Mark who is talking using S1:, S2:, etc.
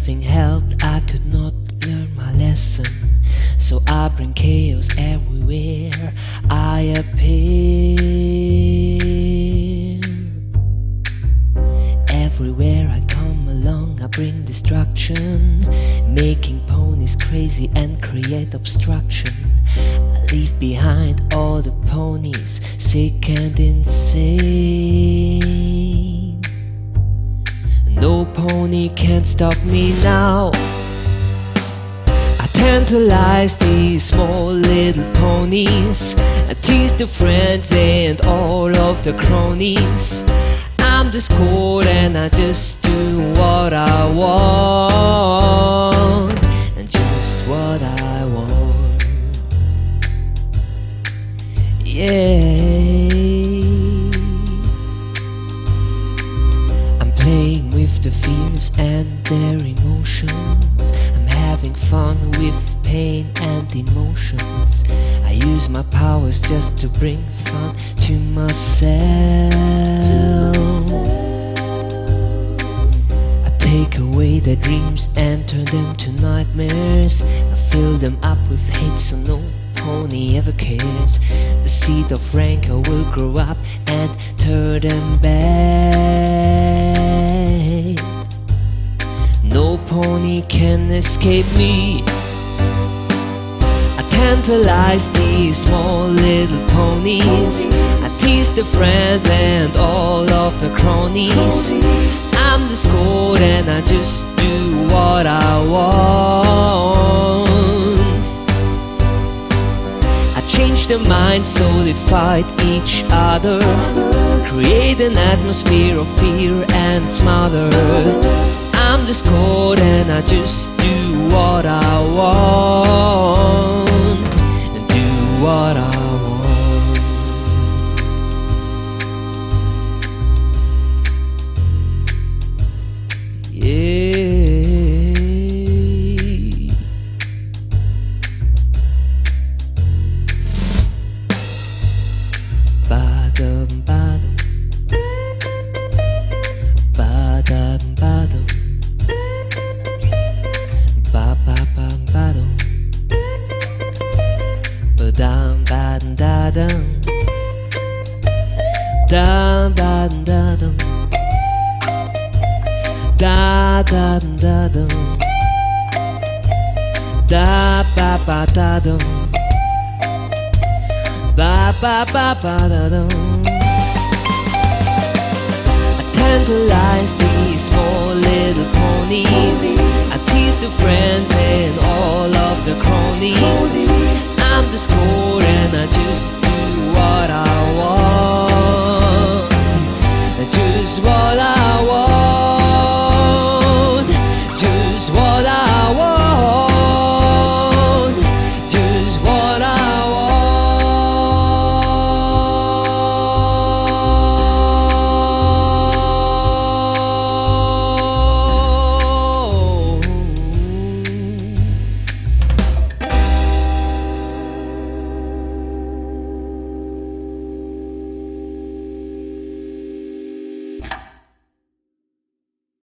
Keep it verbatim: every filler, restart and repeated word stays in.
S1: nothing helped, I could not learn my lesson. So I bring chaos everywhere I appear. Everywhere I come along, I bring destruction, making ponies crazy and create obstruction. I leave behind all the ponies, sick and insane. No pony can stop me now. I tantalize these small little ponies. I tease the friends and all of the cronies. I'm just cold and I just do what I want, and just what I want. Yeah, I'm playing with the fears and their emotions. I'm having fun with pain and emotions. I use my powers just to bring fun to myself. I take away their dreams and turn them to nightmares. I fill them up with hate so no pony ever cares. The seed of rancor will grow up and turn them back. No pony can escape me. I tantalize these small little ponies. I tease the friends and all of the cronies. I'm just cold and I just do what I want. I change their minds so they fight each other, create an atmosphere of fear and smother. I'm just cold and I just do what I want, and do what I want. Yeah. Ba-dum, ba-dum. Ba-dum, ba-dum. Ba-ba-ba-ba-dum. Ba-dum-ba-dum-da-dum. Dum-da-dum-da-dum. Da-da-dum-da-dum. Da-ba-ba-da-dum. Ba-ba-ba-ba-da-dum. I tantalize these small little ponies. I tease the friends and all of the cronies. I'm just cold and I just